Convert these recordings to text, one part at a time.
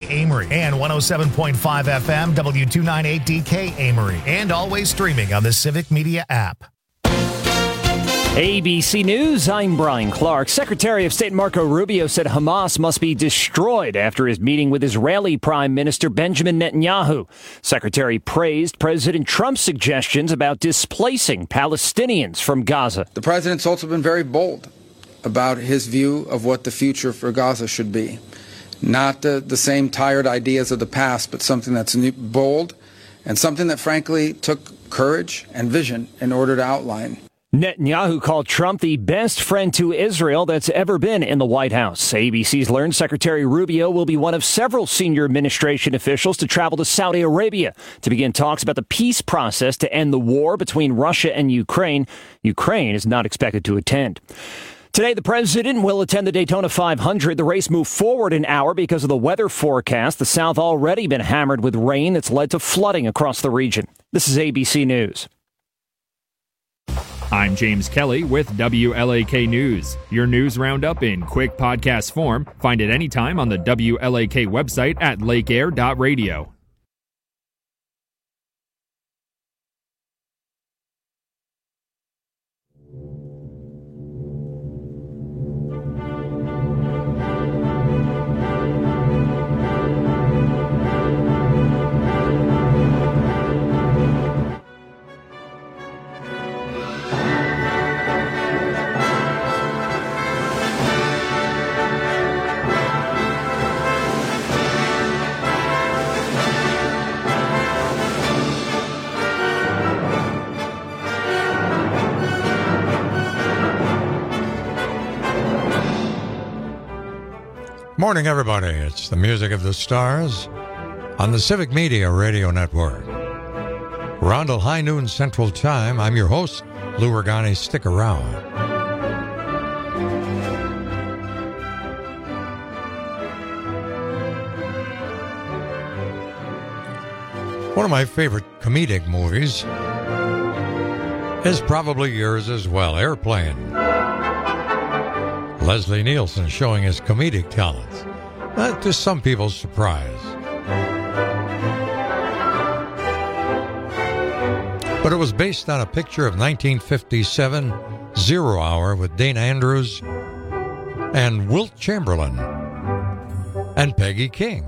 Amory, and 107.5 FM W298DK Amory, and always streaming on the Civic Media app. ABC News, I'm Brian Clark. Secretary of State Marco Rubio said Hamas must be destroyed after his meeting with Israeli Prime Minister Benjamin Netanyahu. Secretary praised President Trump's suggestions about displacing Palestinians from Gaza. The president's also been very bold about his view of what the future for Gaza should be. Not the same tired ideas of the past, but something that's bold and something that frankly took courage and vision in order to outline. Netanyahu called Trump the best friend to Israel that's ever been in the White House. ABC's learned Secretary Rubio will be one of several senior administration officials to travel to Saudi Arabia to begin talks about the peace process to end the war between Russia and Ukraine. Ukraine is not expected to attend. Today, the president will attend the Daytona 500. The race moved forward an hour because of the weather forecast. The South already been hammered with rain that's led to flooding across the region. This is ABC News. I'm James Kelly with WLAK News. Your news roundup in quick podcast form. Find it anytime on the WLAK website at lakeair.radio. Morning, everybody. It's the music of the stars on the Civic Media Radio Network. Around till high noon Central Time, I'm your host, Lou Regani. Stick around. One of my favorite comedic movies is probably yours as well, Airplane. Leslie Nielsen showing his comedic talents, to some people's surprise. But it was based on a picture of 1957 Zero Hour with Dana Andrews and Wilt Chamberlain and Peggy King.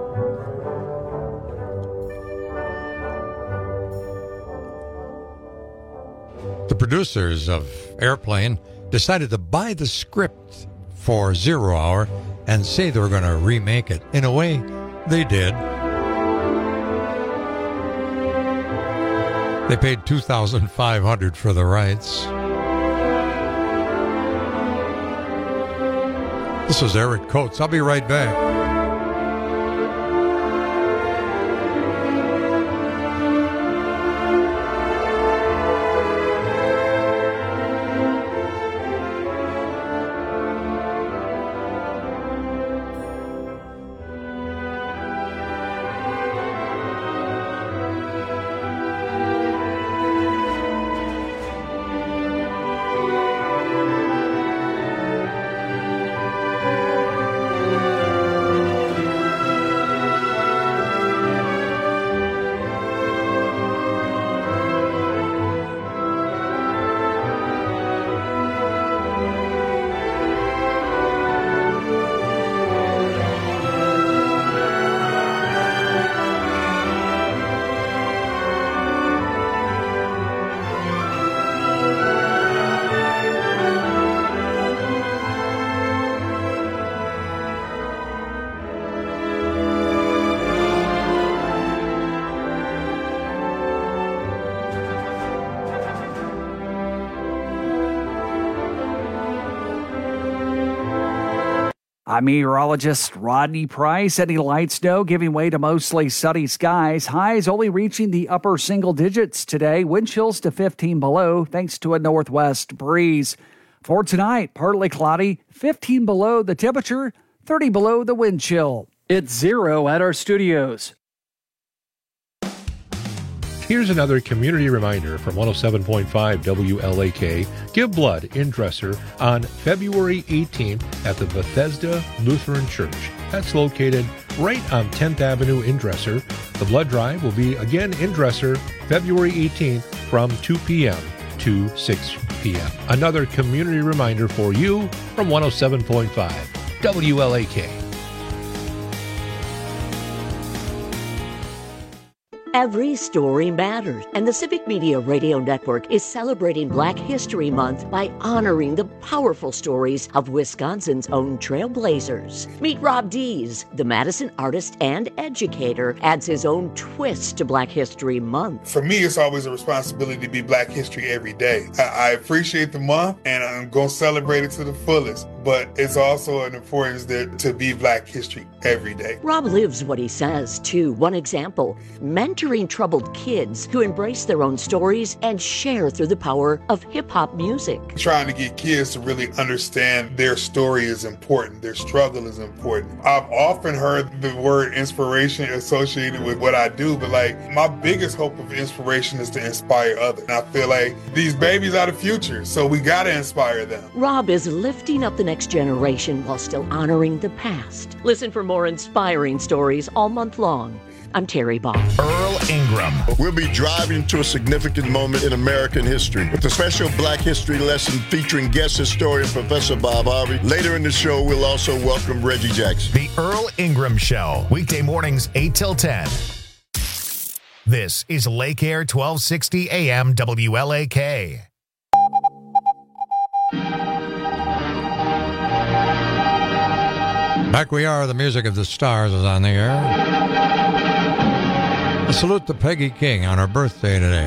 The producers of Airplane decided to buy the script for Zero Hour and say they were going to remake it. In a way, they did. They paid $2,500 for the rights. This is Eric Coates. I'll be right back. I'm meteorologist Rodney Price. Any light snow giving way to mostly sunny skies. Highs only reaching the upper single digits today. Wind chills to 15 below thanks to a northwest breeze. For tonight, partly cloudy, 15 below the temperature, 30 below the wind chill. It's 0 at our studios. Here's another community reminder from 107.5 WLAK. Give blood in Dresser on February 18th at the Bethesda Lutheran Church. That's located right on 10th Avenue in Dresser. The blood drive will be again in Dresser February 18th from 2 p.m. to 6 p.m. Another community reminder for you from 107.5 WLAK. Every story matters, and the Civic Media Radio Network is celebrating Black History Month by honoring the powerful stories of Wisconsin's own trailblazers. Meet Rob Dees, the Madison artist and educator, adds his own twist to Black History Month. For me, it's always a responsibility to be Black History every day. I appreciate the month, and I'm going to celebrate it to the fullest, but it's also an importance to be Black History every day. Rob lives what he says, too. One example, mentoring troubled kids to embrace their own stories and share through the power of hip-hop music. Trying to get kids to really understand their story is important, their struggle is important. I've often heard the word inspiration associated with what I do, but my biggest hope of inspiration is to inspire others. And I feel like these babies are the future, so we got to inspire them. Rob is lifting up the next generation while still honoring the past. Listen for more inspiring stories all month long. I'm Terry Bob. Earl Ingram. We'll be driving to a significant moment in American history with a special Black History lesson featuring guest historian Professor Bob Harvey. Later in the show, we'll also welcome Reggie Jackson. The Earl Ingram Show, weekday mornings 8 till 10. This is Lake Air 1260 AM WLAK. Back we are. The music of the stars is on the air. A salute to Peggy King on her birthday today.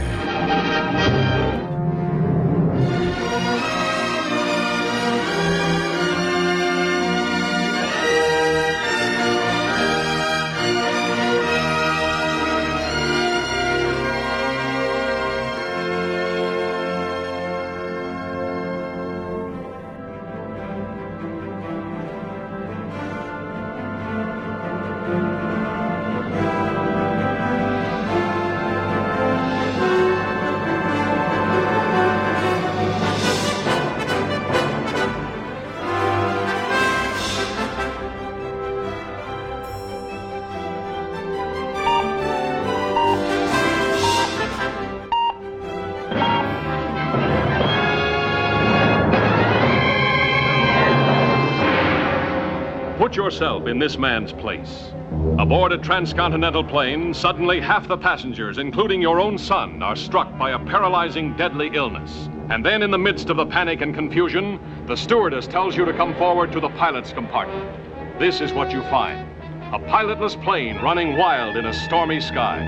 Put yourself in this man's place. Aboard a transcontinental plane, suddenly half the passengers, including your own son, are struck by a paralyzing, deadly illness. And then in the midst of the panic and confusion, the stewardess tells you to come forward to the pilot's compartment. This is what you find. A pilotless plane running wild in a stormy sky.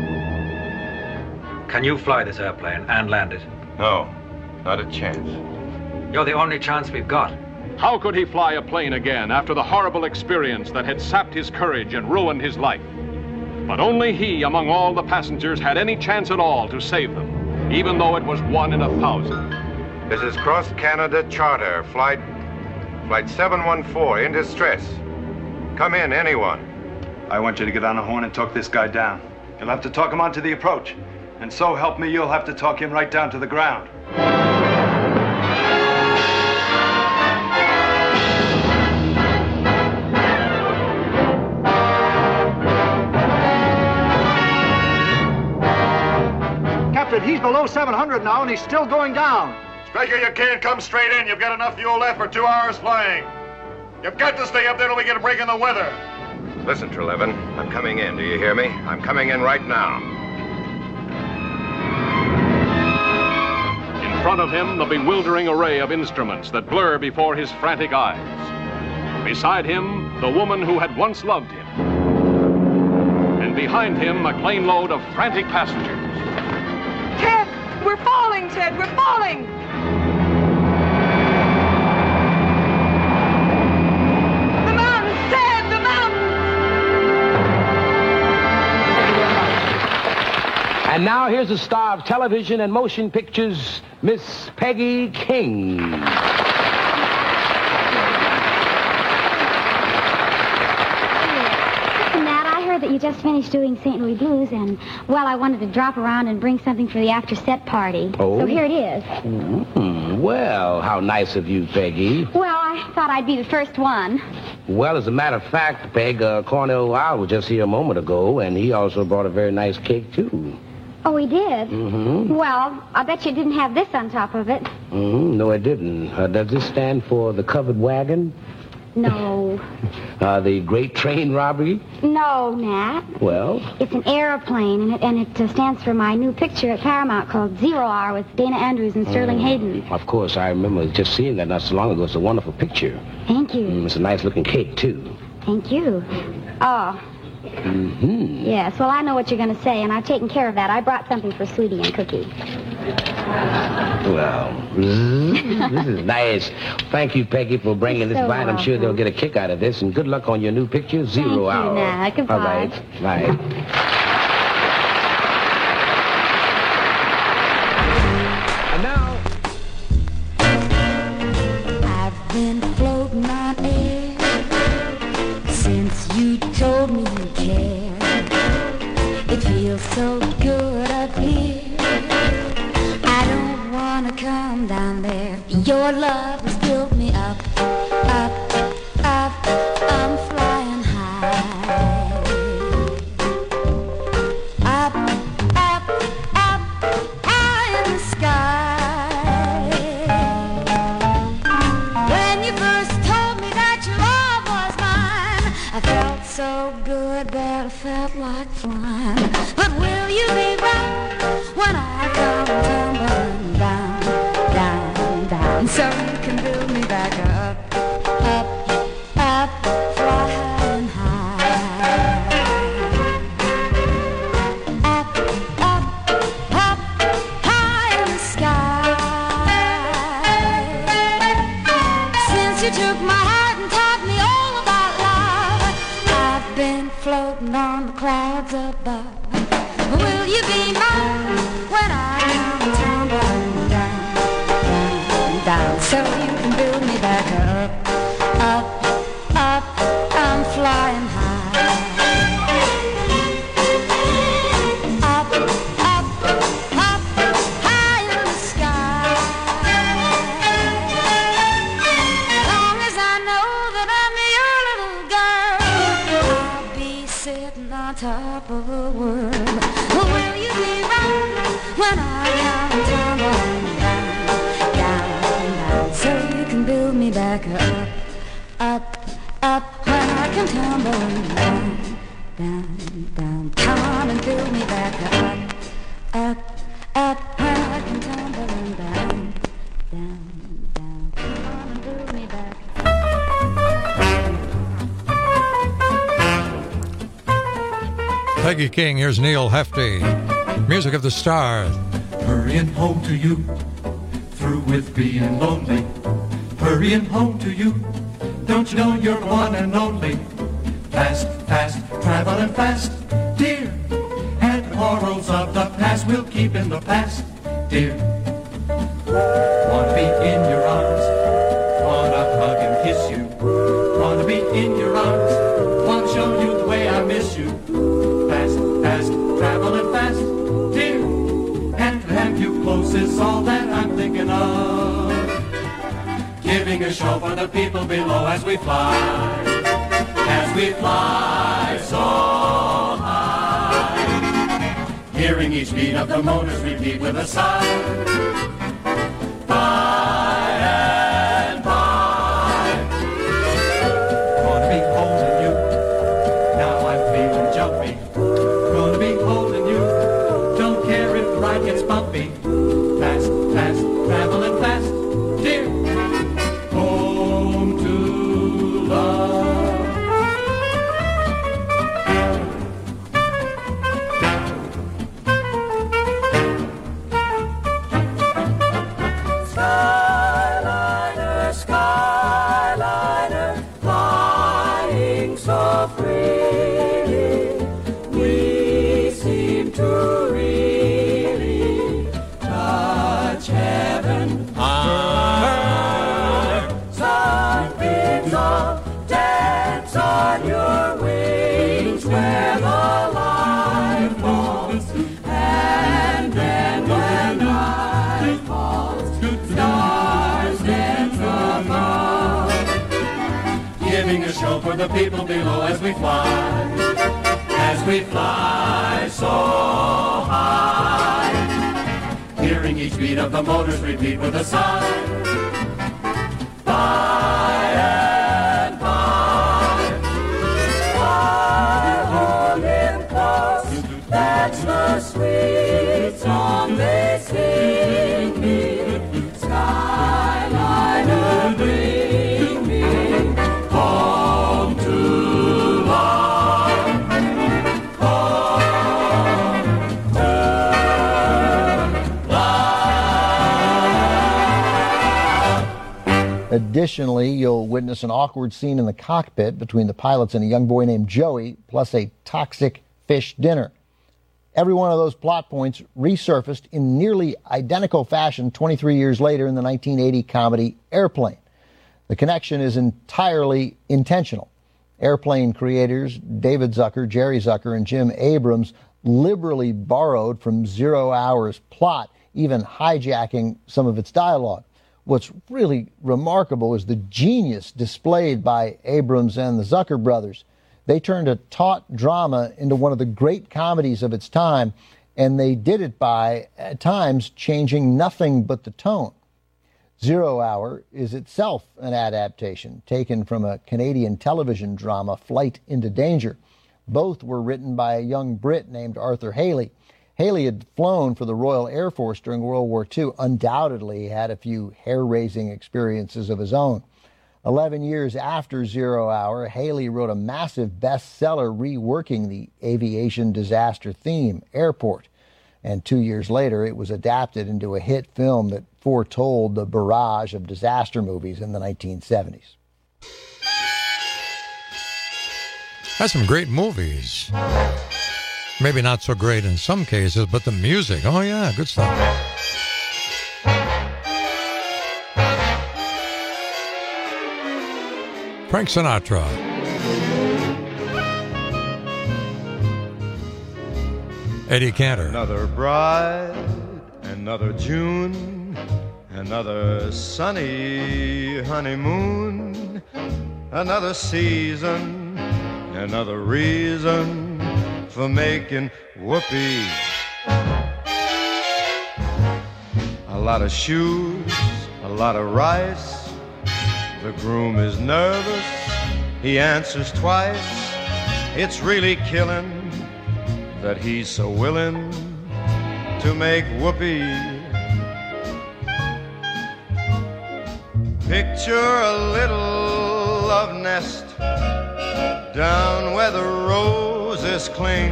Can you fly this airplane and land it? No, not a chance. You're the only chance we've got. How could he fly a plane again after the horrible experience that had sapped his courage and ruined his life? But only he, among all the passengers, had any chance at all to save them, even though it was 1 in 1,000. This is Cross Canada Charter, flight 714, in distress. Come in, anyone. I want you to get on the horn and talk this guy down. You'll have to talk him onto the approach. And so help me, you'll have to talk him right down to the ground. He's below 700 now, and he's still going down. Striker, you can't come straight in. You've got enough fuel left for 2 hours flying. You've got to stay up there till we get a break in the weather. Listen, Trelevin, I'm coming in. Do you hear me? I'm coming in right now. In front of him, the bewildering array of instruments that blur before his frantic eyes. Beside him, the woman who had once loved him. And behind him, a plane load of frantic passengers. Ted! We're falling, Ted! We're falling! The mountains, Ted! The mountains! And now here's the star of television and motion pictures, Miss Peggy King. Matt, I heard that you just finished doing St. Louis Blues, and, well, I wanted to drop around and bring something for the after-set party. Oh? So here it is. Well, how nice of you, Peggy. Well, I thought I'd be the first one. Well, as a matter of fact, Peg, Cornell Wild was just here a moment ago, and he also brought a very nice cake, too. Oh, he did? Mm-hmm. Well, I bet you didn't have this on top of it. No, it didn't. Does this stand for the covered wagon? No. The great train robbery? No, Nat. Well? It's an airplane, and it stands for my new picture at Paramount called Zero Hour with Dana Andrews and Sterling Hayden. Of course, I remember just seeing that not so long ago. It's a wonderful picture. Thank you. It's a nice-looking cake, too. Thank you. Oh. Mm-hmm. Yes, well, I know what you're going to say, and I've taken care of that. I brought something for Sweetie and Cookie. Well, this is nice. Thank you, Peggy, for bringing this by. I'm sure they'll get a kick out of this. And good luck on your new picture, Zero Hour. Thank you, Nat. Goodbye. All right. Bye. And now... I've been floating on air since you told me you care. It feels so good up here. I don't wanna come down there. Your love has built me up, up, up. I'm flying high. Up, up, up, high in the sky. When you first told me that your love was mine, I felt so good that I felt like flying. But will you be right when I come tumbling down, down, down? So you can build me back up, up, up, flying high. Up, up, up, high in the sky. Since you took my heart and taught me all about love, I've been floating on the clouds above. Will you be mine when I am tumbling down, down, down? So you can build me back up, up, up. I'm flying high. Up, up, up, high in the sky. Long as I know that I'm your little girl, I'll be sitting on top of the world. Will you be right when I am tumbling down, down, down? So you can build me back up, up, up. When I can tumble down, down, down. Come on and build me back up, up, up. When I can tumble down, down, down. Come on and build me back Peggy King, here's Neil Hefti. Music of the Stars. Hurrying home to you, through with being lonely. Hurrying home to you, don't you know you're one and only? Fast, fast, traveling fast, dear. And quarrels of the past we'll keep in the past, dear. Wanna be in your arms, wanna hug and kiss you. Wanna be in your arms, wanna show you the way I miss you. Fast, fast, traveling fast, dear. And to have you close is all that I'm thinking of. Giving a show for the people below as we fly so high. Hearing each beat of the motors repeat with a sigh. By and by. Gonna be holding you, now I'm feeling jumpy. Gonna be holding you, don't care if the ride gets bumpy. Fast, fast, traveling fast, dear. Home to love. the people below as we fly so high. Hearing each beat of the motors repeat with a sigh. By and by, fly on close, that's the sweet song they sing me. Skyliner, bring me home to love, home to love. Additionally, you'll witness an awkward scene in the cockpit between the pilots and a young boy named Joey, plus a toxic fish dinner. Every one of those plot points resurfaced in nearly identical fashion 23 years later in the 1980 comedy Airplane. The connection is entirely intentional. Airplane creators David Zucker, Jerry Zucker, and Jim Abrams liberally borrowed from 0 Hour's plot, even hijacking some of its dialogue. What's really remarkable is the genius displayed by Abrams and the Zucker brothers. They turned a taut drama into one of the great comedies of its time, and they did it by, at times, changing nothing but the tone. 0 Hour is itself an adaptation taken from a Canadian television drama, Flight into Danger. Both were written by a young Brit named Arthur Haley. Haley had flown for the Royal Air Force during World War II, undoubtedly had a few hair-raising experiences of his own. 11 years after 0 Hour, Haley wrote a massive bestseller reworking the aviation disaster theme, Airport. And 2 years later, it was adapted into a hit film that foretold the barrage of disaster movies in the 1970s. That's some great movies. Maybe not so great in some cases, but the music, oh yeah, good stuff. Frank Sinatra. Eddie Cantor. Another bride, another June, another sunny honeymoon, another season, another reason for making whoopee. A lot of shoes, a lot of rice. The groom is nervous, he answers twice. It's really killing that he's so willing to make whoopee. Picture a little love nest down where the roses cling.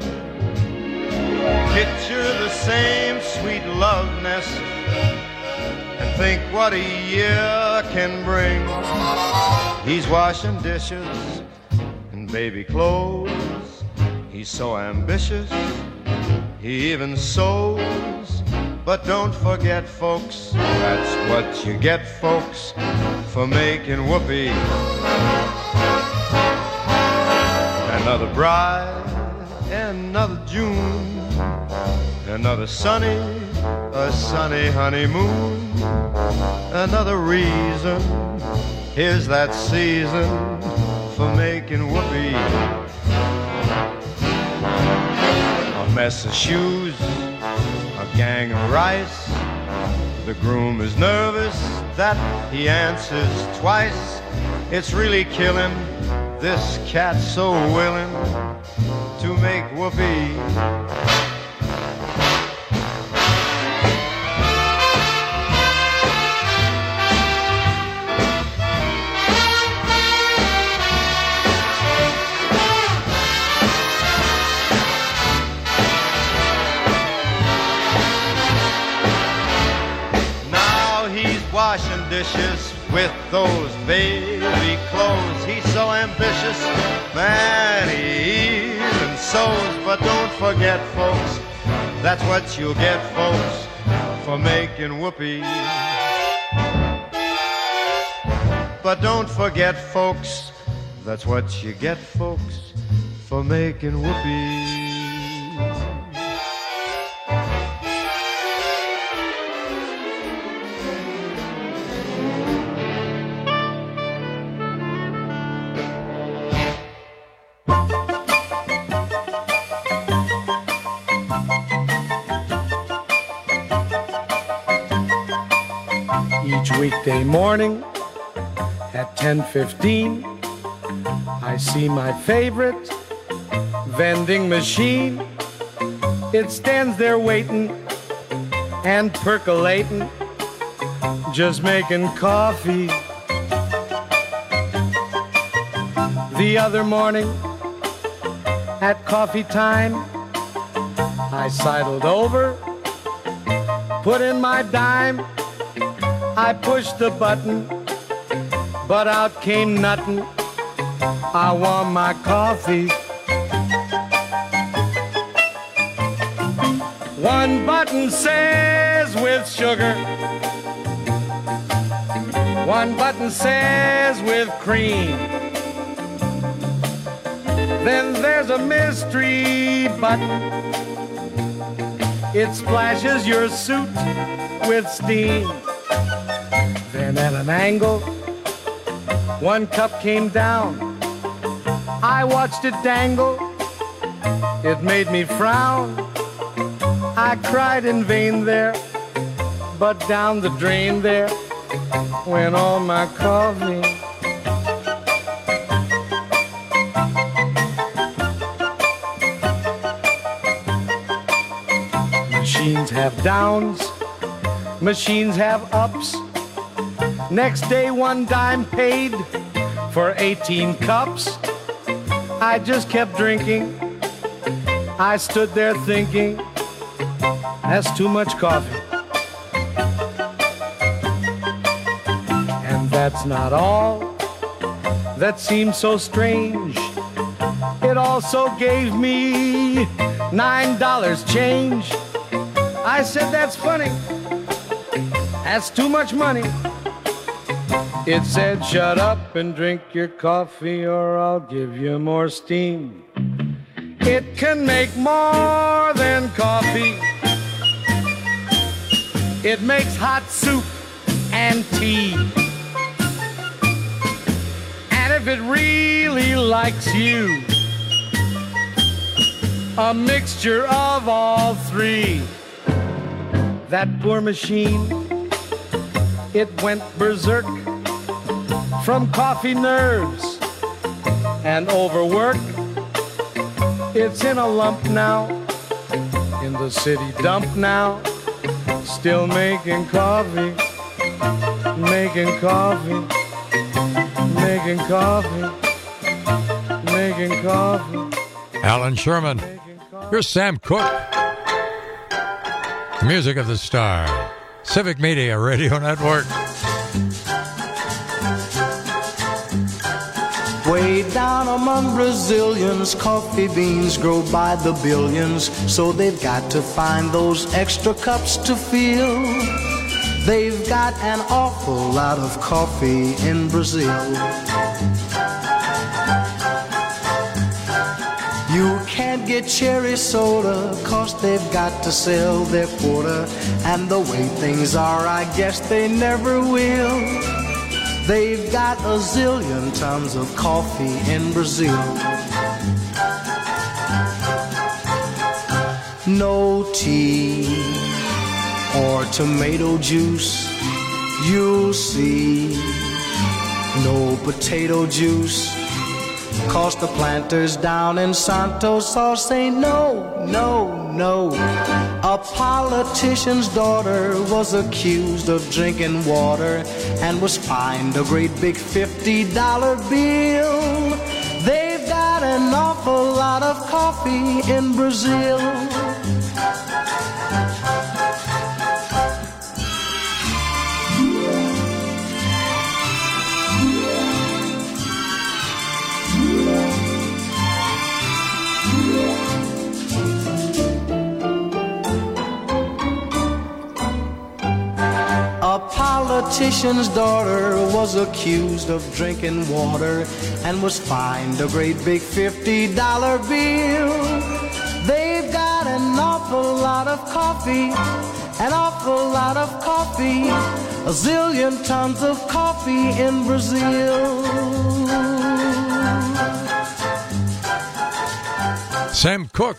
Picture the same sweet love nest and think what a year can bring. He's washing dishes and baby clothes. He's so ambitious, he even sews. But don't forget, folks, that's what you get, folks, for making whoopee. Another bride, another June, another sunny honeymoon, another reason, here's that season for making whoopee. A mess of shoes, a gang of rice, the groom is nervous that he answers twice. It's really killing, this cat's so willing to make whoopee. Washing dishes with those baby clothes. He's so ambitious, man, he even sews. But don't forget, folks, that's what you'll get, folks, for making whoopee. But don't forget, folks, that's what you get, folks, for making whoopee. weekday morning at 10:15. I see my favorite vending machine. It stands there waiting and percolating, just making coffee. The other morning at coffee time, I sidled over, put in my dime. I pushed the button, but out came nothing. I want my coffee. One button says with sugar. One button says with cream. Then there's a mystery button. It splashes your suit with steam. Then at an angle, one cup came down. I watched it dangle. It made me frown. I cried in vain there, but down the drain there went all my coffee. Machines have downs, machines have ups. Next day 1 dime paid for 18 cups. I just kept drinking. I stood there thinking, that's too much coffee. And that's not all that seemed so strange. It also gave me $9 change. I said, that's funny. That's too much money. It said, shut up and drink your coffee or I'll give you more steam. It can make more than coffee. It makes hot soup and tea. And if it really likes you, a mixture of all three. That poor machine, it went berserk from coffee nerves and overwork. It's in a lump now, in the city dump now, still making coffee, making coffee, making coffee, making coffee. Alan Sherman, here's Sam Cooke. Music of the Star, Civic Media Radio Network. Way down among Brazilians, coffee beans grow by the billions, so they've got to find those extra cups to fill. They've got an awful lot of coffee in Brazil. You can't get cherry soda, 'cause they've got to sell their quota. And the way things are, I guess they never will. They've got a zillion tons of coffee in Brazil. No tea or tomato juice, you'll see. No potato juice, 'cause the planters down in Santos all say no, no, no. A politician's daughter was accused of drinking water and was fined a great big $50 bill. They've got an awful lot of coffee in Brazil. A politician's daughter was accused of drinking water and was fined a great big $50 bill. They've got an awful lot of coffee, an awful lot of coffee, a zillion tons of coffee in Brazil. Sam Cooke.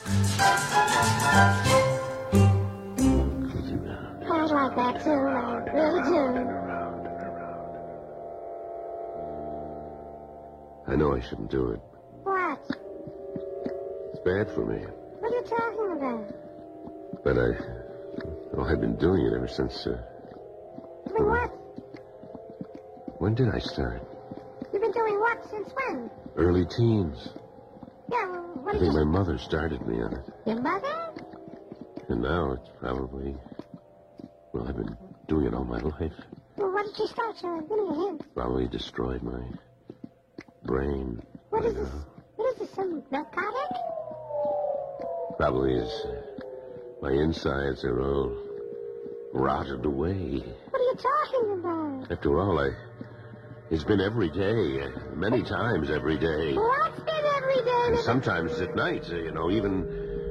I like that too, I really do. I know I shouldn't do it. What? It's bad for me. What are you talking about? But I've been doing it ever since, Doing what? When did I start? You've been doing what? Since when? Early teens. Yeah, well, what I did think you... my mother started me on it. Your mother? And now it's probably... Well, I've been doing it all my life. Well, what did you start, sir? Give me a hint. Probably destroyed my brain. What is this? What is this, some narcotic? Probably is. My insides are all rotted away. What are you talking about? After all, it's been every day. Many times every day. What's been every day? And sometimes at night, even...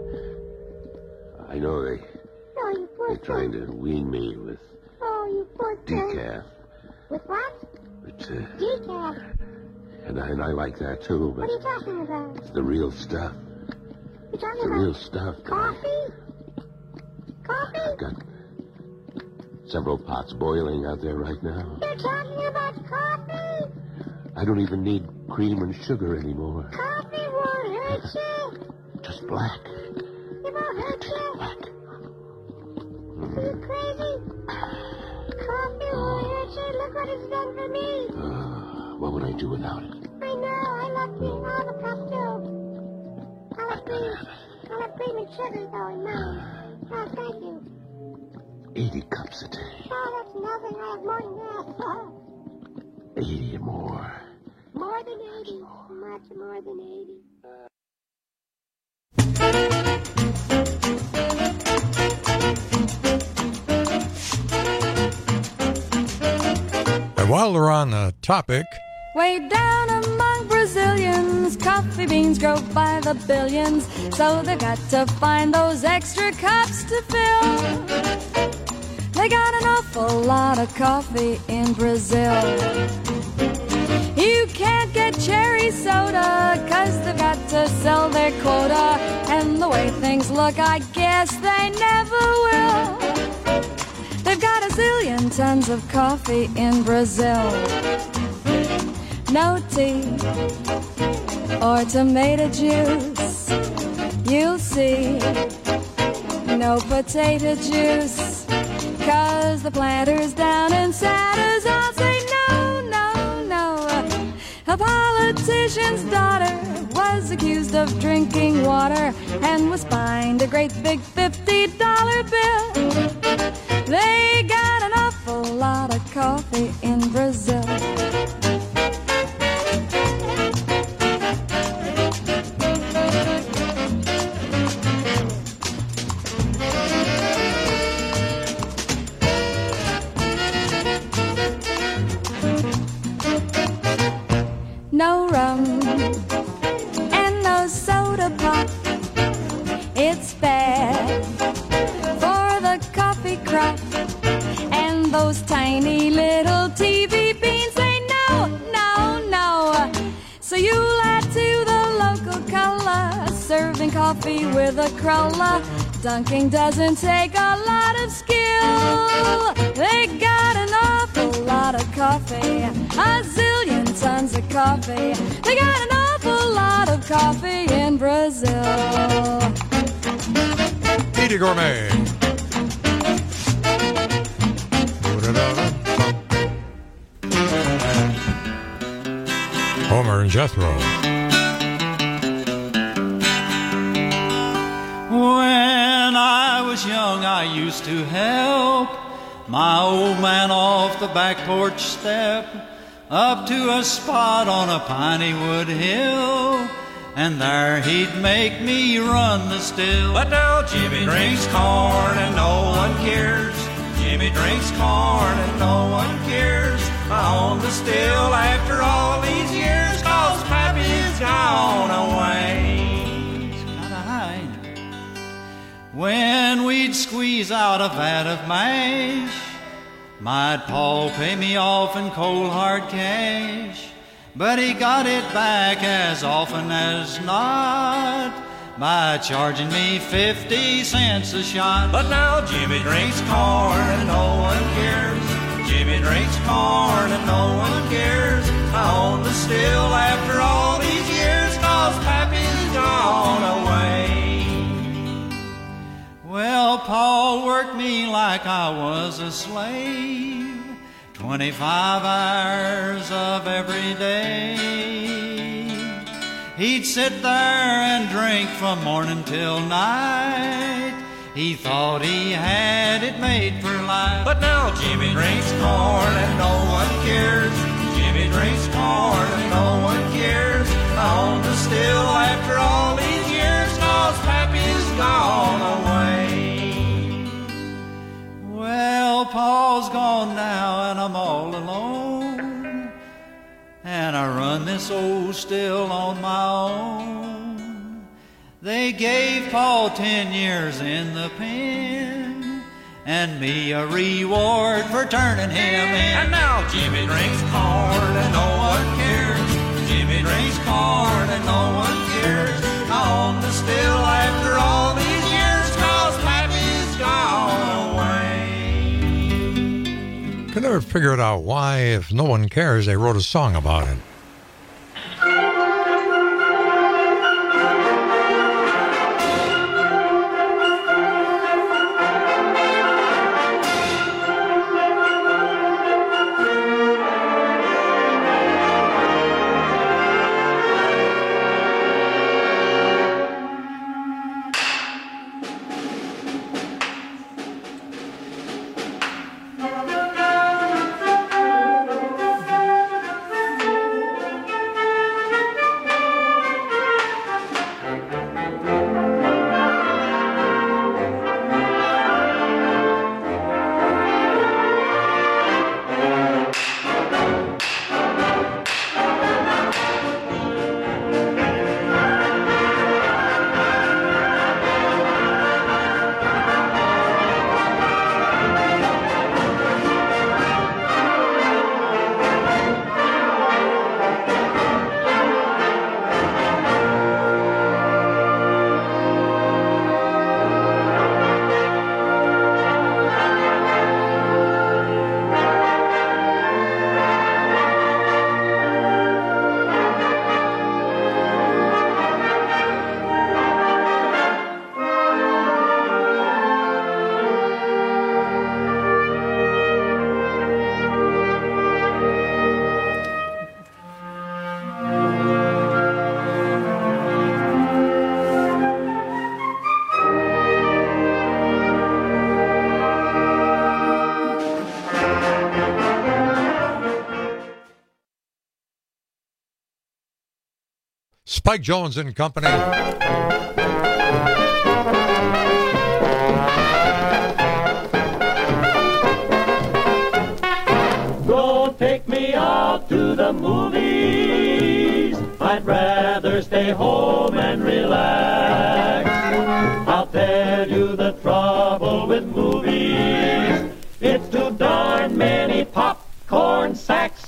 I know they're trying to wean me with decaf. With what? But, decaf. And I like that, too, but... What are you talking about? It's the real stuff. You're talking The about... real stuff. Coffee? Coffee? I've got several pots boiling out there right now. You're talking about coffee? I don't even need cream and sugar anymore. Coffee won't hurt you. Just black. It won't hurt you. Black. Are you crazy? Coffee won't hurt you. Look what it's done for me. What would I do without it? I know. I love cream. I'll have a cup too. I'll have cream and sugar though in mine. Oh, thank you. 80 cups a day. Oh, that's nothing. I have more than that. 80 or more. More than 80. Much more than 80. And while we're on the topic, Way down among Brazilians, coffee beans grow by the billions, so they've got to find those extra cups to fill. They got an awful lot of coffee in Brazil. You can't get cherry soda, 'cause they've got to sell their quota, and the way things look, I guess they never will. They've got a zillion tons of coffee in Brazil. No tea or tomato juice, you'll see. No potato juice, 'cause the planters down in Satters all say no, no, no. A politician's daughter was accused of drinking water and was fined a great big $50 bill. They got an awful lot of coffee in Brazil. No rum and no soda pop. It's bad for the coffee crop. And those tiny little TV beans say no, no, no. So you'll add to the local color, serving coffee with a cruller. Dunking doesn't take a lot of skill. They got an awful lot of coffee, a zillion tons of coffee. They got an awful lot of coffee in Brazil. Eddie Gourmet. Homer and Jethro. When I was young, I used to help my old man off the back porch step up to a spot on a piney wood hill, and there he'd make me run the still. But now Jimmy drinks corn and no one cares. Jimmy drinks corn and no one cares. I own the still after all these years, 'cause Pappy's gone away. When we'd squeeze out a vat of mash, my pa pay me off in cold hard cash, but he got it back as often as not by charging me 50 cents a shot. But now Jimmy drinks corn and no one cares. Jimmy drinks corn and no one cares. I own the still after all these years, 'cause Pappy's gone away. Well, Paul worked me like I was a slave, 25 hours of every day. He'd sit there and drink from morning till night. He thought he had it made for life. But now Jimmy drinks corn and no one cares. Jimmy drinks corn and no one cares. I own the still after all these years, 'cause Pappy's gone away. Well, Paul's gone now and I'm all alone, and I run this old still on my own. They gave Paul 10 years in the pen, and me a reward for turning him in. And now Jimmy drinks corn and no one cares. Jimmy drinks corn and no one cares. I own the still after all these years, 'cause Pappy's gone away. Could never figure it out why, if no one cares, they wrote a song about it. Spike Jones and Company. Don't take me out to the movies. I'd rather stay home and relax. I'll tell you the trouble with movies. It's too darn many popcorn sacks.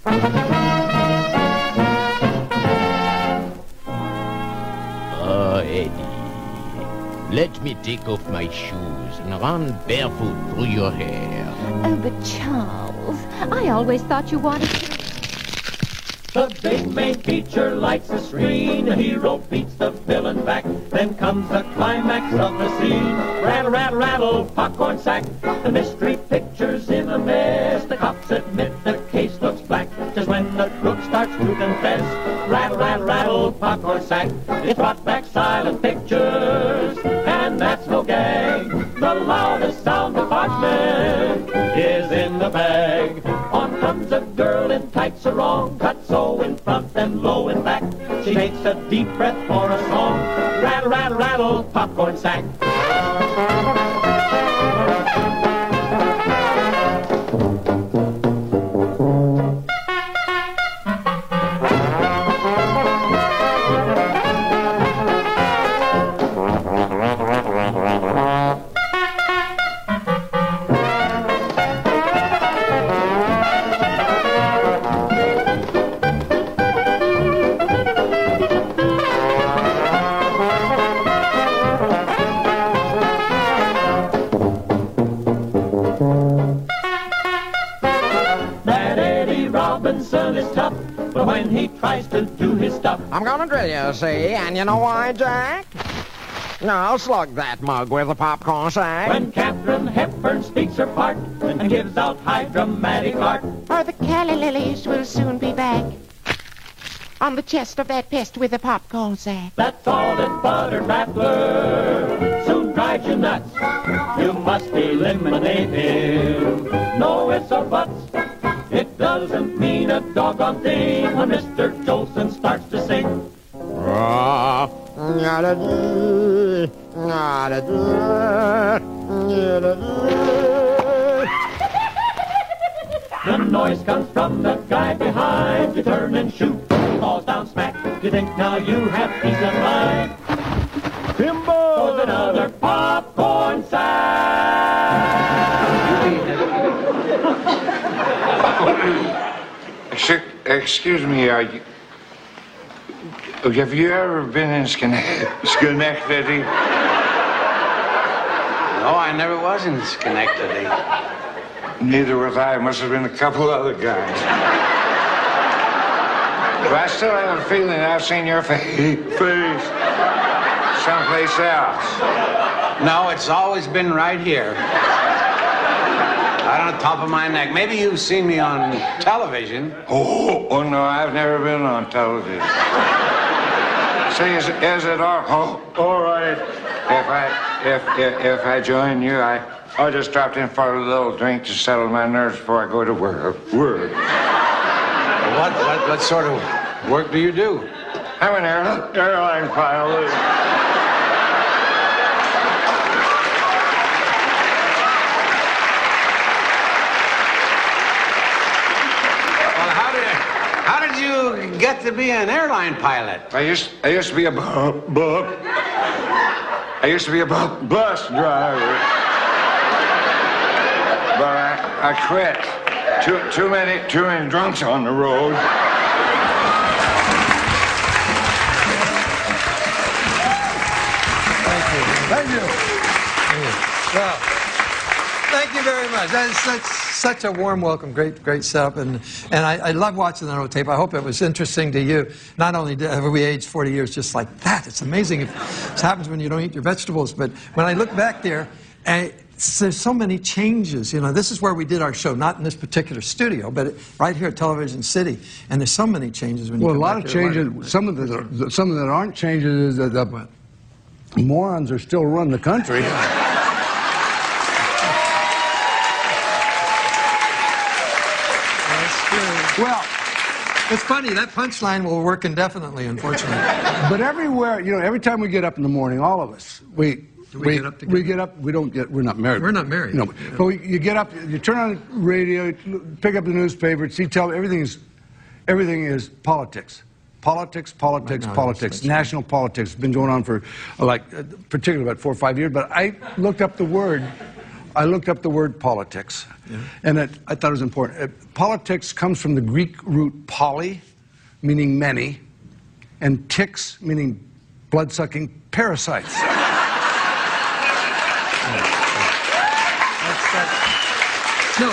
Eddie, let me take off my shoes and run barefoot through your hair. Oh, but Charles, I always thought you wanted to... The big main feature lights the screen. The hero beats the villain back. Then comes the climax of the scene. Rattle, rattle, rattle, popcorn sack. The mystery picture's in a mess. The cops admit the case looks black. Just when the crook starts to confess. Rattle, rattle, rattle, popcorn sack. It brought back silent pictures, and that's no gag. The loudest sound department is in the bag. On comes a girl in tights are wrong, cut so in front and low in back. She takes a deep breath for a song. Rattle, rattle, rattle, popcorn sack. But when he tries to do his stuff, I'm gonna drill you, see? And you know why, Jack? Now slug that mug with a popcorn sack. when Katharine Hepburn speaks her part and gives out high dramatic art, Or the calla lilies will soon be back on the chest of that pest with a popcorn sack. that salted butter rattler soon drives you nuts. You must eliminate him. No ifs or buts. It doesn't mean a doggone thing when Mr. Jolson starts to sing. The noise comes from the guy behind. You turn and shoot, falls down smack. You think now you have peace of mind. Bimbo! Goes another popcorn sack. Excuse me, have you ever been in Schenectady? No, I never was in Schenectady. Neither was I. Must have been a couple other guys. But I still have a feeling I've seen your face someplace else. No, it's always been right here. Right on the top of my neck. Maybe you've seen me on television. Oh no, I've never been on television. Say, is it all right if I join you? I just dropped in for a little drink to settle my nerves before I go to work. What sort of work do you do? I'm an airline pilot. Get to be an airline pilot. I used to be a bus driver, but I quit. Too many drunks on the road. Thank you. Well, thank you very much. That's such a warm welcome. Great setup. And I love watching that old tape. I hope it was interesting to you. Not only have we aged 40 years just like that, it's amazing if this happens when you don't eat your vegetables. But when I look back there, there's so many changes. You know, this is where we did our show, not in this particular studio, but right here at Television City. And there's so many changes when you come a lot back of here. changes. Some of that aren't changes is that the morons are still running the country. Well, it's funny, that punchline will work indefinitely, unfortunately. But everywhere, you know, every time we get up in the morning, all of us, we get up, we're not married. We're not married. No, but you get up, you turn on the radio, pick up the newspaper, see, everything is politics. Politics. National politics. It's been going on for, particularly about 4 or 5 years, but I looked up the word politics, and I thought it was important. Politics comes from the Greek root poly, meaning many, and ticks, meaning blood-sucking parasites. No,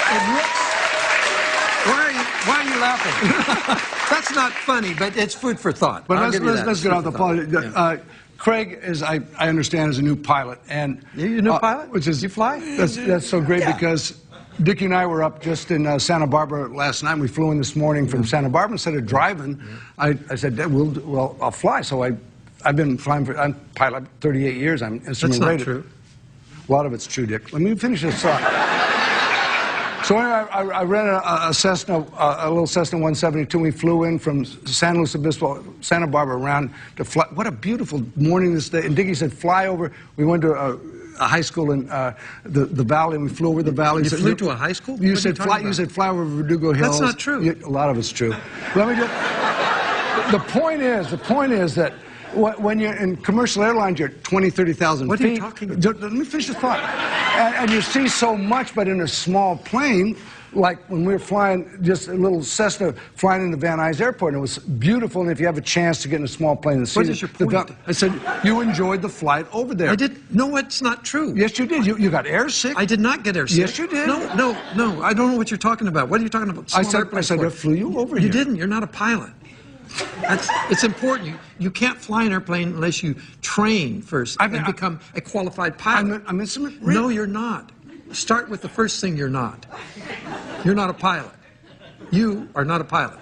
why are you laughing? That's not funny, but it's food for thought. But let's get off the politics. Craig is, I understand, is a new pilot, and you're a new pilot. Which is you fly? That's so great because Dickie and I were up just in Santa Barbara last night. We flew in this morning from Santa Barbara. Instead of driving, I said, "Well, I'll fly." So I've been flying I'm pilot 38 years. I'm instrument rated. That's not true. A lot of it's true, Dick. Let me finish this thought. So anyway, I rented a Cessna, a little Cessna 172. We flew in from San Luis Obispo, Santa Barbara, around to fly. What a beautiful morning this day. And Dickie said, fly over. We went to a high school in the valley, and we flew over the valley. You flew to a high school? You said fly over Verdugo Hills. That's not true. A lot of it's true. Let me just. The point is that when you're in commercial airlines, you're 20, 30,000 feet. What are you talking about? Let me finish the thought. And you see so much, but in a small plane, like when we were flying, just a little Cessna flying into Van Nuys Airport, and it was beautiful, and if you have a chance to get in a small plane and see What is your point? I said, you enjoyed the flight over there. I did. No, it's not true. Yes, you did. You got airsick. I did not get airsick. Yes, you did. No. I don't know what you're talking about. What are you talking about? I said I flew you over You here. didn't. You're not a pilot. It's important. You can't fly an airplane unless you train first and become a qualified pilot. I'm in No, you're not. Start with the first thing you're not. You're not a pilot. You are not a pilot.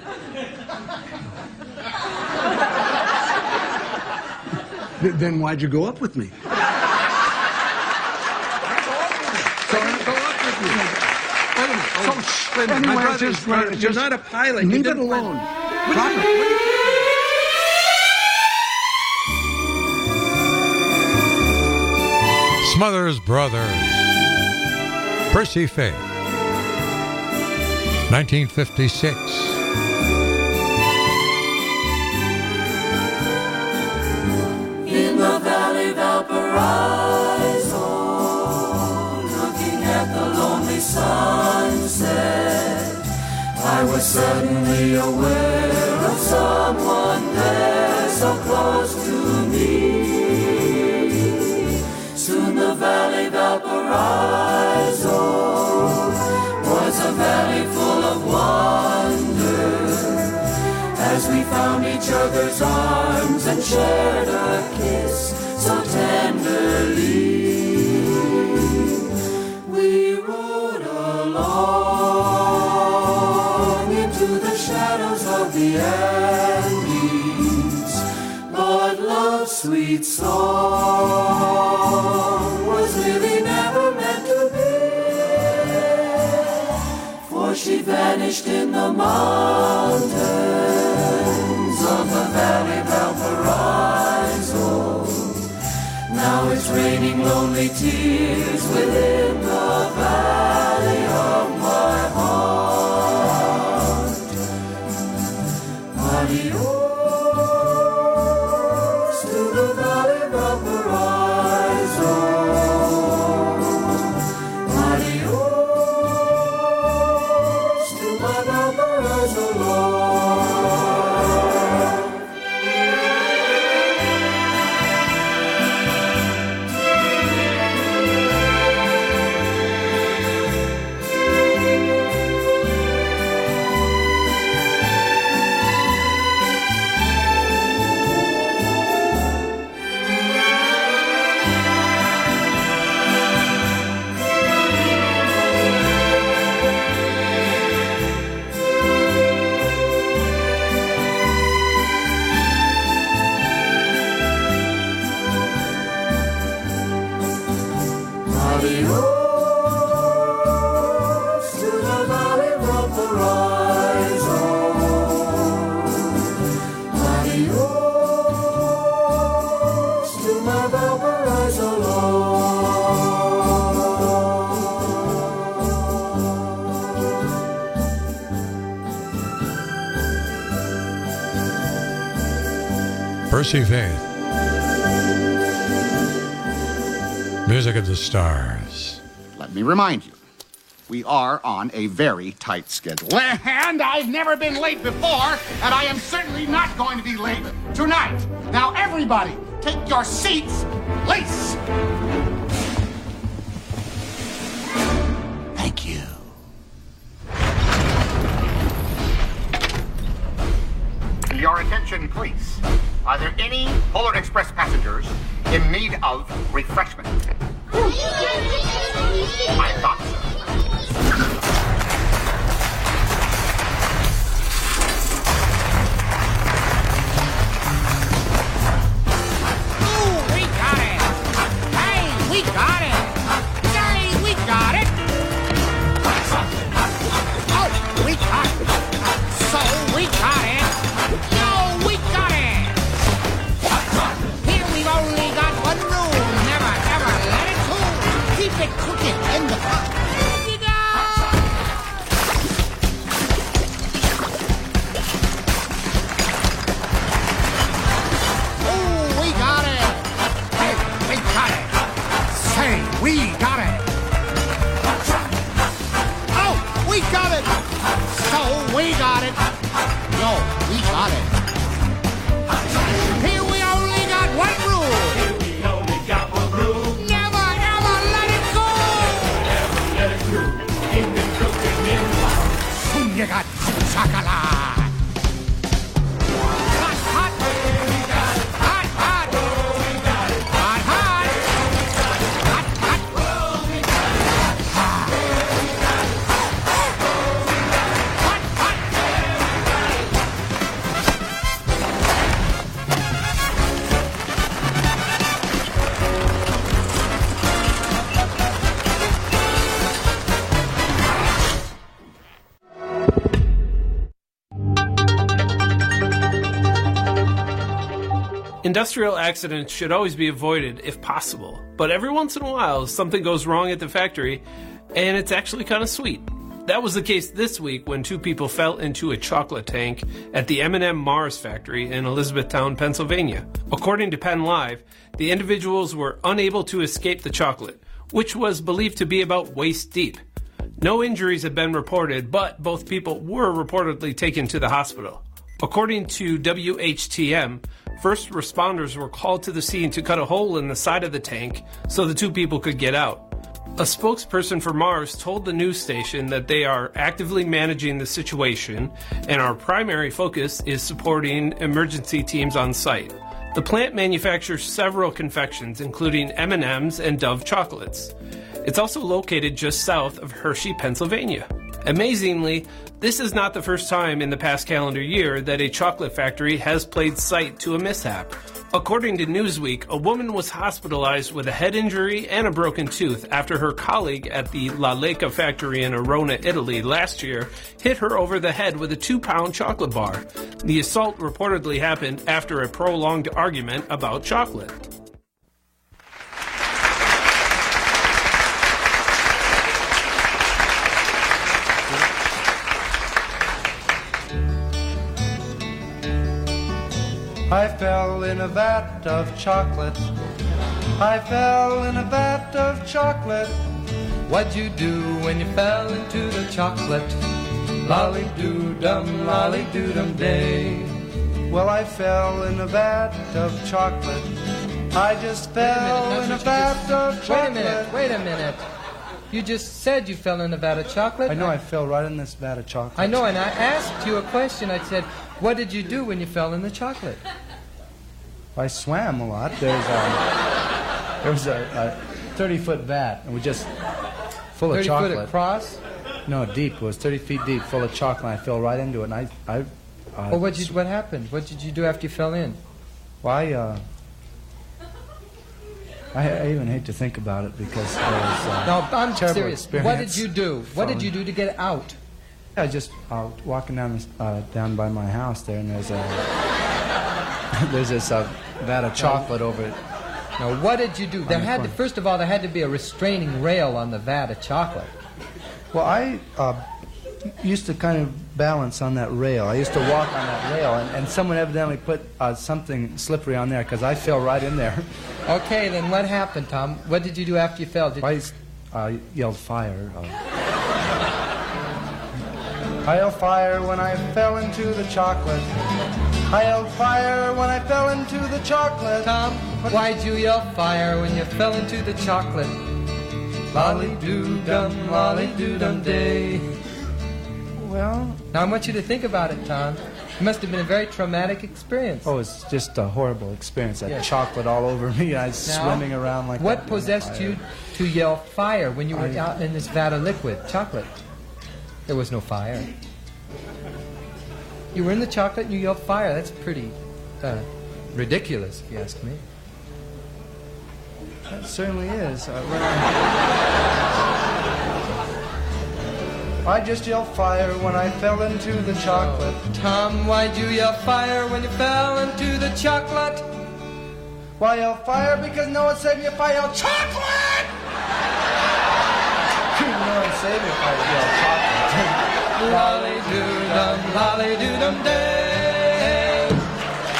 Then why'd you go up with me? Wait a minute. My brother, you're not a pilot. Leave it alone. Smothers Brothers. Percy Faith. 1956. In the Valley Valparaiso, looking at the lonely sunset, I was suddenly aware of someone there so close to me. Soon the Valley Valparaiso was a valley full of wonder, as we found each other's arms and shared a kiss so tenderly. We rode along into the shadows of the Andes, but love's sweet song was really never meant to be, for she vanished in the mountains of the Valley Valparaiso. Now it's raining lonely tears within the valley of my heart. Adios to the Valley Valparaiso. Adios to my Valparaiso love. Adios to the Valley Valparaiso. Adios to my Valparaiso Percy Faith. Music of the Stars. Let me remind you, we are on a very tight schedule. And I've never been late before, and I am certainly not going to be late tonight. Now, everybody, take your seats. Lace! Thank you. Your attention, please. Are there any Polar Express passengers in need of refreshment? I thought so. Ooh, we got it! Hey, we got it! Hey, we got it! Oh, we got it! So, we got it! No, we got it! Here we've only got one rule. Never, ever let it cool. Keep it cooking in the pot. We got it. Oh, we got it. So we got it. Yo, we got it. Here we only got one rule. Here we only got one rule. Never, ever let it go. Never let it through. Ain't been broken in a while. Boom, you got chocolate. Industrial accidents should always be avoided if possible, but every once in a while something goes wrong at the factory and it's actually kind of sweet. That was the case this week when two people fell into a chocolate tank at the M&M Mars factory in Elizabethtown, Pennsylvania. According to Penn Live, the individuals were unable to escape the chocolate, which was believed to be about waist deep. No injuries have been reported, but both people were reportedly taken to the hospital. According to WHTM, first responders were called to the scene to cut a hole in the side of the tank so the two people could get out. A spokesperson for Mars told the news station that they are actively managing the situation and our primary focus is supporting emergency teams on site. The plant manufactures several confections, including M&Ms and Dove chocolates. It's also located just south of Hershey, Pennsylvania. Amazingly, this is not the first time in the past calendar year that a chocolate factory has played sight to a mishap. According to Newsweek, a woman was hospitalized with a head injury and a broken tooth after her colleague at the La Leca factory in Arona, Italy last year hit her over the head with a 2-pound chocolate bar. The assault reportedly happened after a prolonged argument about chocolate. I fell in a vat of chocolate. I fell in a vat of chocolate. What'd you do when you fell into the chocolate? Lolly-doo-dum day. Well, I fell in a vat of chocolate. I just fell in a vat of chocolate. Wait a minute. You just said you fell in a vat of chocolate. I know, I fell right in this vat of chocolate. I know, and I asked you a question. I said, what did you do when you fell in the chocolate? I swam a lot. There was a 30-foot vat, and we just full of chocolate. 30 foot across? No, deep. It was 30 feet deep, full of chocolate. I fell right into it, and well, what happened? What did you do after you fell in? Well, I even hate to think about it because it was no, I'm serious. Experience. What did you do? What did you do to get out? I was just walking down by my house there, and there's this vat of chocolate over it. Now, what did you do? First of all, there had to be a restraining rail on the vat of chocolate. Well, I used to kind of balance on that rail. I used to walk on that rail, and someone evidently put something slippery on there because I fell right in there. Okay, then what happened, Tom? What did you do after you fell? I yelled fire. I yelled fire when I fell into the chocolate. I yelled fire when I fell into the chocolate. Tom, why'd you yell fire when you fell into the chocolate? Lolly-doo-dum day. Well... Now I want you to think about it, Tom. It must have been a very traumatic experience. Oh, it's just a horrible experience. That chocolate all over me. I was swimming around like what possessed you to yell fire when you were out in this vat of liquid chocolate? There was no fire. You were in the chocolate and you yelled fire. That's pretty ridiculous, if you ask me. That certainly is. I just yelled fire when I fell into the chocolate. Tom, why'd you yell fire when you fell into the chocolate? Why yell fire? Because no one saved me if I yelled chocolate! No one saved me if I yelled chocolate. Lolly-doo-dum day.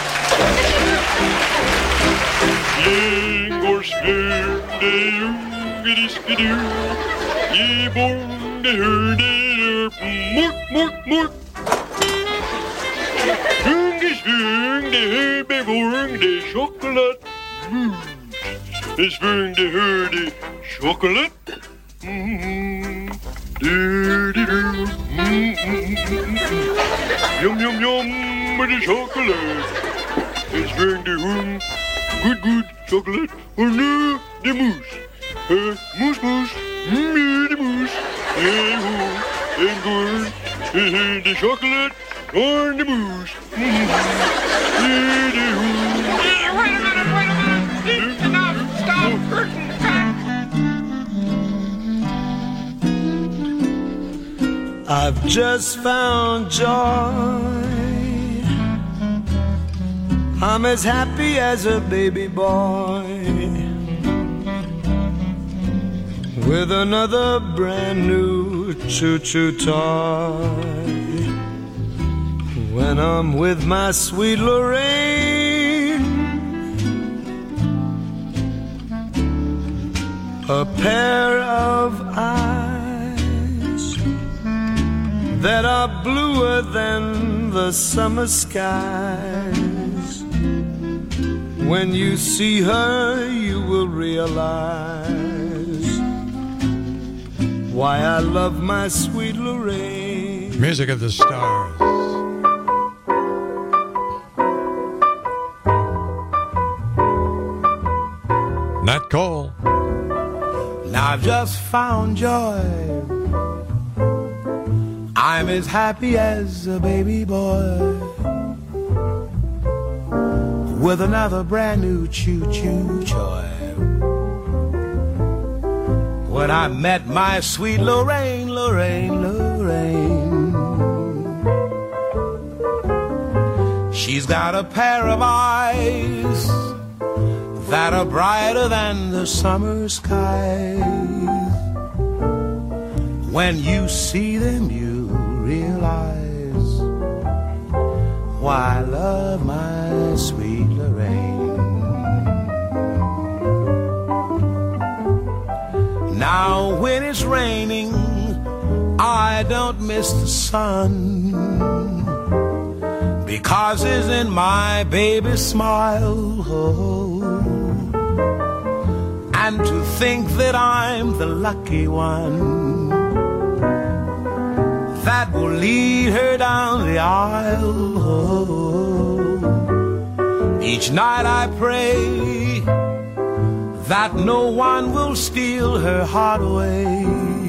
Sing or spare day. skidoo. Ye born the hurdy, mork, mork. Swing the hurdy, born the chocolate. Swing the hurdy, chocolate. Yum, yum, yum, with the chocolate. Swing the hum, good, chocolate. Oh no, the moose. Moose, the moose. And good, the chocolate, or the moose. Wait a minute. Enough, stop, curtain. I've just found joy. I'm as happy as a baby boy with another brand new choo-choo toy. When I'm with my sweet Lorraine, a pair of eyes that are bluer than the summer skies. When you see her, you will realize why I love my sweet Lorraine. Music of the Stars. Nat Cole. Now I've just found joy. I'm as happy as a baby boy with another brand new choo-choo toy. When I met my sweet Lorraine. She's got a pair of eyes that are brighter than the summer skies. When you see them, you realize why I love my sweet Lorraine. Now when it's raining, I don't miss the sun, because it's in my baby's smile. And to think that I'm the lucky one that will lead her down the aisle. Each night I pray that no one will steal her heart away.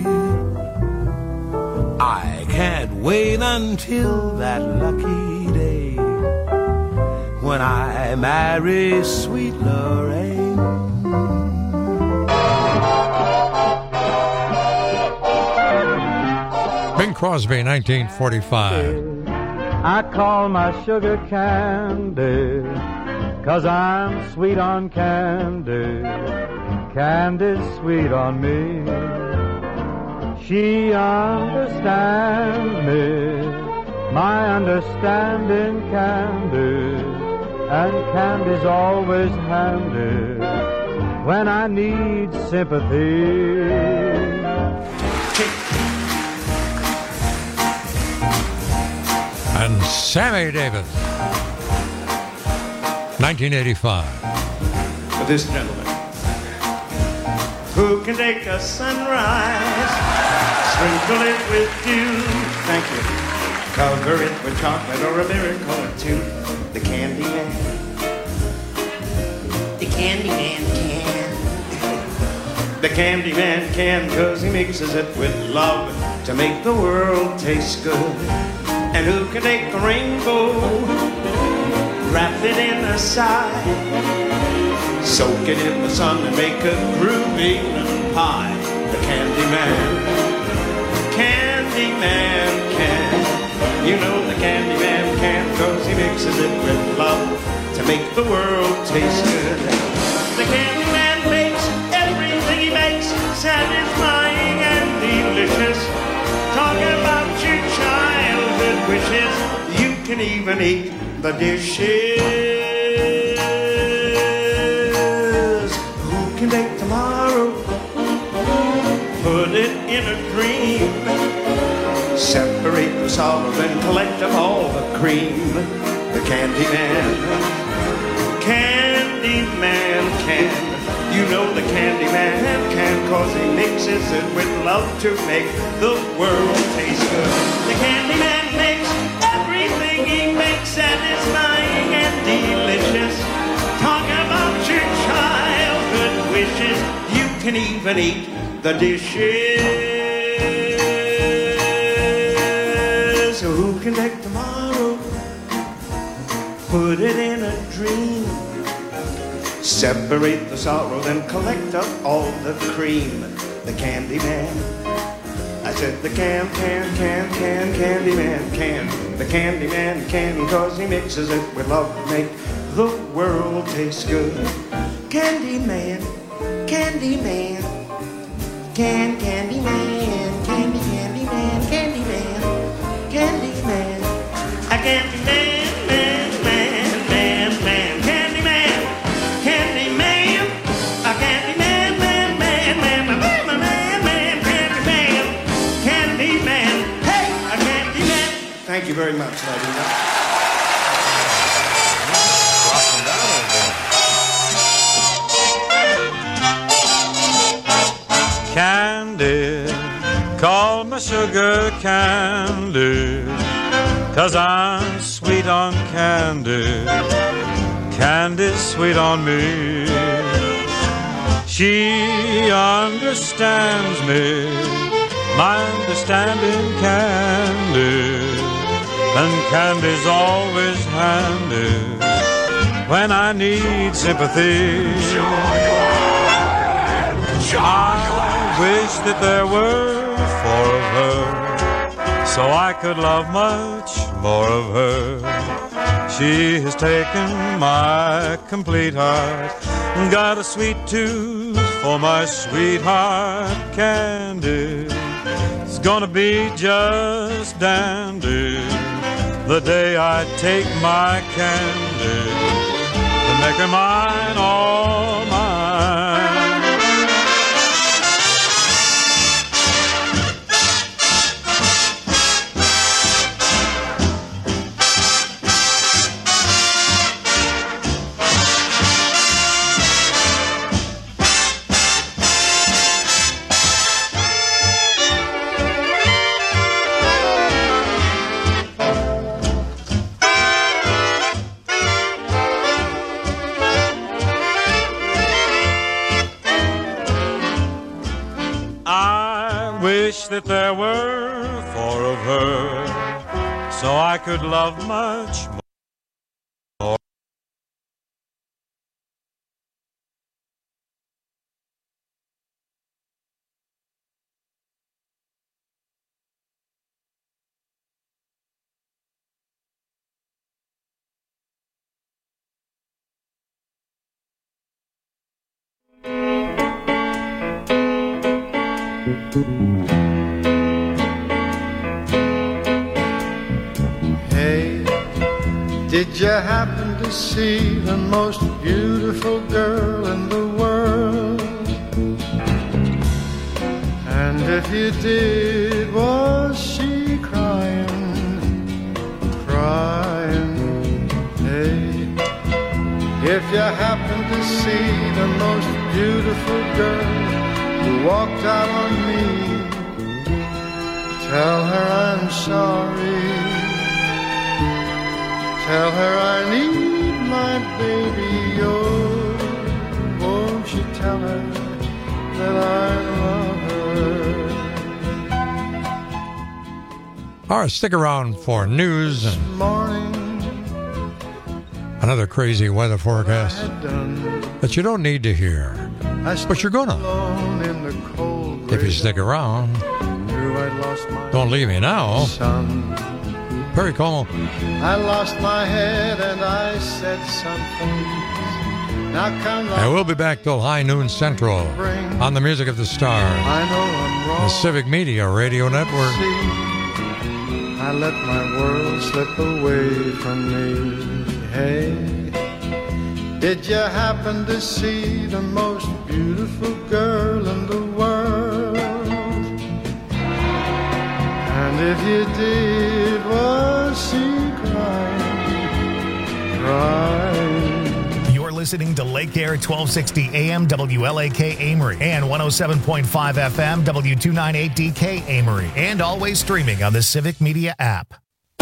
I can't wait until that lucky day when I marry sweet Lorraine. Bing Crosby, 1945. I call my sugar candy, 'cause I'm sweet on candy. Candy's sweet on me. She understands me, my understanding candy. And candy's always handy when I need sympathy. And Sammy Davis, 1985. For this gentleman, who can take a sunrise, sprinkle it with dew, thank you, cover it with chocolate or a miracle or two. The Candy Man. The Candy Man can. The Candy Man can, 'cause he mixes it with love to make the world taste good. And who can take a rainbow, wrap it in a sigh, soak it in the sun and make a groovy little pie. The Candy Man. Candy Man can. You know the Candy Man can, 'cause he mixes it with love to make the world taste good. The Candy Man makes everything he makes satisfying and delicious. Talking about your childhood wishes, you can even eat the dishes. Who can take tomorrow, it in a dream. Separate the sorrow and collect up all the cream. The candy man can. You know the candy man can, 'cause he mixes it with love to make the world taste good. The candy man makes everything he makes satisfying and delicious. Talk about your childhood wishes. You can even eat the dishes. So who can take tomorrow? Put it in a dream. Separate the sorrow, then collect up all the cream. The candy man. I said the candy man can. The candy man can, 'cause he mixes it with love to make the world taste good. Candy man, candy man. Candy man, candy man, candy man, candy man. A candy man. Thank you very much, ladies. Candy, call me sugar candy, 'cause I'm sweet on candy. Candy's sweet on me. She understands me, my understanding candy. And candy's always handy when I need sympathy. I wish that there were four of her, so I could love much more of her. She has taken my complete heart, got a sweet tooth for my sweetheart. Candy, it's gonna be just dandy the day I take my candy to make her mine, all mine. That there were four of her, so I could love much more. Hey, did you happen to see the most beautiful girl in the world? And if you did, was she crying, crying? Hey, if you happen to see the most beautiful girl who walked out on me, tell her I'm sorry. Tell her I need my baby, oh, won't you tell her that I love her? All right, stick around for news and another crazy weather forecast that you don't need to hear, but you're gonna. If you stick around, don't leave me now. Perry Como. I lost my head and I said something. Now come on. And we'll be back till high noon central on the Music of the Stars. I know I'm wrong. The Civic Media Radio Network. I let my world slip away from me. Hey, did you happen to see the most beautiful girl in the world? listening to Lake Air 1260 AM WLAK Amory and 107.5 FM W298DK Amory, and always streaming on the Civic Media app.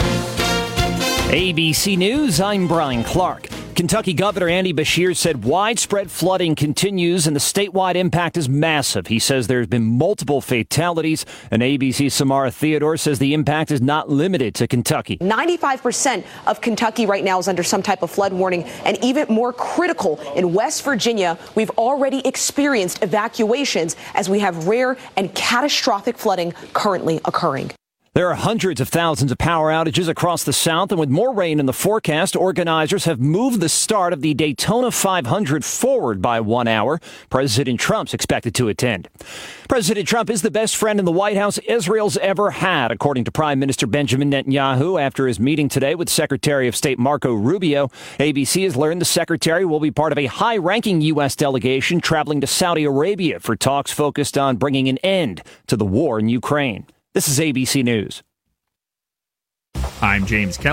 ABC News, I'm Brian Clark. Kentucky Governor Andy Beshear said widespread flooding continues and the statewide impact is massive. He says there's been multiple fatalities, and ABC's Samara Theodore says the impact is not limited to Kentucky. 95% of Kentucky right now is under some type of flood warning, and even more critical, in West Virginia, we've already experienced evacuations as we have rare and catastrophic flooding currently occurring. There are hundreds of thousands of power outages across the South, and with more rain in the forecast, organizers have moved the start of the Daytona 500 forward by 1 hour. President Trump's expected to attend. President Trump is the best friend in the White House Israel's ever had, according to Prime Minister Benjamin Netanyahu after his meeting today with Secretary of State Marco Rubio. ABC has learned the secretary will be part of a high-ranking U.S. delegation traveling to Saudi Arabia for talks focused on bringing an end to the war in Ukraine. This is ABC News. I'm James Kelly.